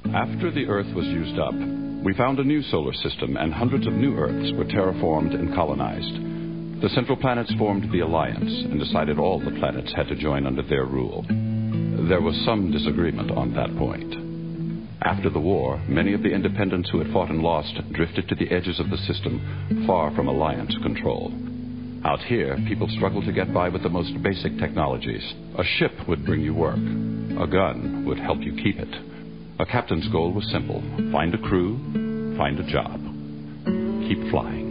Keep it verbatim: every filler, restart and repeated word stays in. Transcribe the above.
After the Earth was used up, we found a new solar system, and hundreds of new Earths were terraformed and colonized. The Central Planets formed the Alliance and decided all the planets had to join under their rule. There was some disagreement on that point. After the war, many of the independents who had fought and lost drifted to the edges of the system, far from Alliance control. Out here, people struggled to get by with the most basic technologies. A ship would bring you work. A gun would help you keep it. A captain's goal was simple: find a crew, find a job. Keep flying.